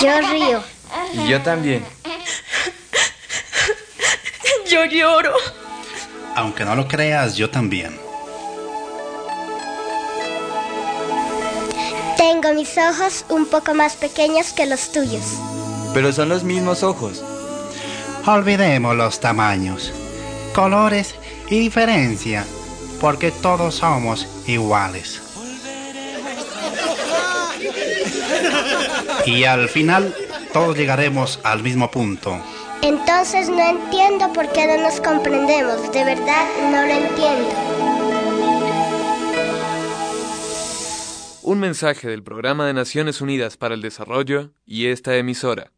Yo río. Y yo también. Yo lloro. Aunque no lo creas, yo también. Tengo mis ojos un poco más pequeños que los tuyos. Pero son los mismos ojos. Olvidemos los tamaños, colores y diferencia, porque todos somos iguales. Y al final, todos llegaremos al mismo punto. Entonces no entiendo por qué no nos comprendemos. De verdad, no lo entiendo. Un mensaje del Programa de Naciones Unidas para el Desarrollo y esta emisora.